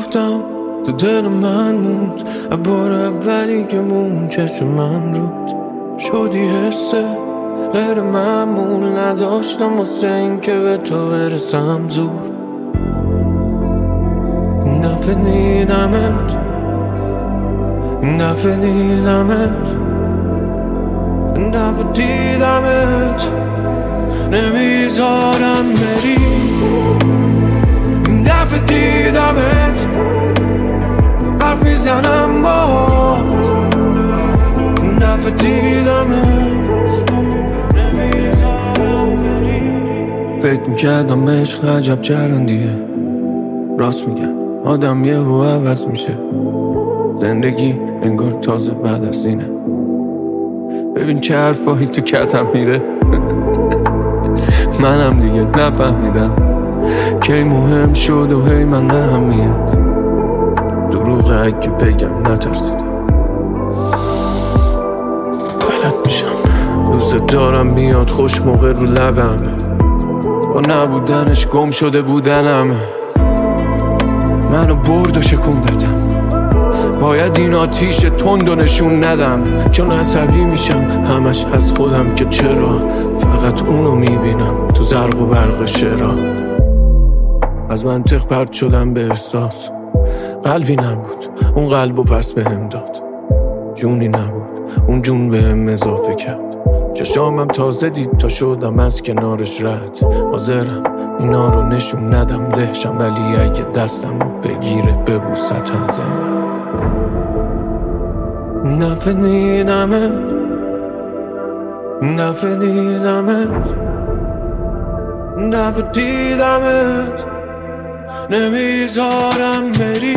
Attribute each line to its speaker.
Speaker 1: گفتم تو دل من موند، بار اولی که مون چشم من رود شدی حسه غیر معمول، نداشتم واسه این که به تو برسم زور. نفهمیدمت نمیذارم بری. نفهمیدمت حرف میزنم با نفهمیدمت. فکر میکردم عشق عجب چرندیه، راست میگن آدم یهو عوض میشه، زندگی انگار تازه بعد از اینه. ببین چه حرفایی تو کتم میره. منم دیگه نفهمیدم کی مهم شد و هی من اهمیت. دروغ اگه بگم نترسیدم، بلد میشم دوست دارم میاد خوش موقع رو لبم، با نبودنش گم شده بودنم. منو برد و شکوندتم، باید این آتیش تند و نشون ندم، چون عصبی میشم همش از خودم که چرا فقط اونو میبینم تو زرق و برق شعرها. از منطق پرد شدم به احساس، قلبی نبود اون قلبو پس بهم داد، جونی نبود اون جون بهم اضافه کرد. چشامم تازه دید تا شدم از کنارش رد، حاضرم اینا رو نشون ندم دهشم، ولی اگه دستم رو بگیره ببوستم زنده. نفهمیدمت نمیذارم بری.